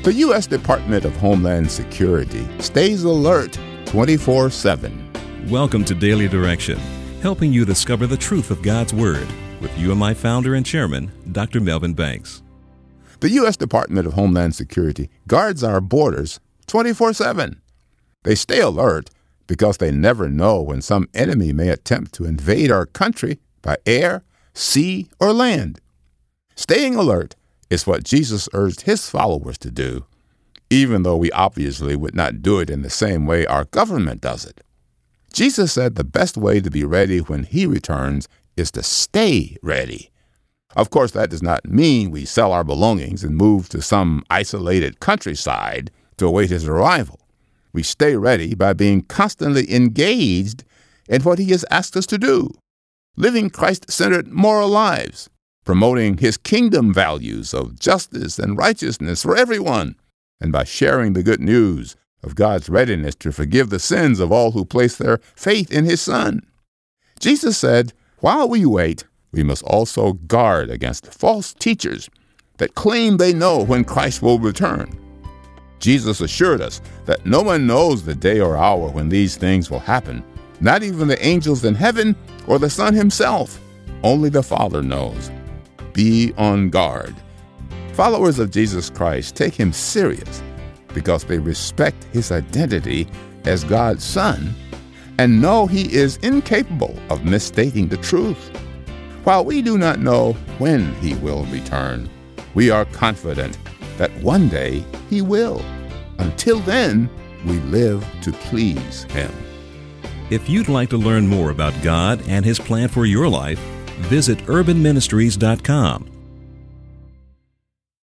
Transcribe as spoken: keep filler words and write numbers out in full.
The U S Department of Homeland Security stays alert twenty-four seven. Welcome to Daily Direction, helping you discover the truth of God's Word with U M I founder and chairman, Doctor Melvin Banks. The U S Department of Homeland Security guards our borders twenty-four seven. They stay alert because they never know when some enemy may attempt to invade our country by air, sea, or land. Staying alert is what Jesus urged his followers to do, even though we obviously would not do it in the same way our government does it. Jesus said the best way to be ready when he returns is to stay ready. Of course, that does not mean we sell our belongings and move to some isolated countryside to await his arrival. We stay ready by being constantly engaged in what he has asked us to do, living Christ-centered moral lives, promoting his kingdom values of justice and righteousness for everyone, and by sharing the good news of God's readiness to forgive the sins of all who place their faith in his Son. Jesus said, while we wait, we must also guard against false teachers that claim they know when Christ will return. Jesus assured us that no one knows the day or hour when these things will happen, not even the angels in heaven or the Son himself. Only the Father knows. Be on guard. Followers of Jesus Christ take him serious because they respect his identity as God's Son and know he is incapable of misstating the truth. While we do not know when he will return, we are confident that one day he will. Until then, we live to please him. If you'd like to learn more about God and his plan for your life, visit urban ministries dot com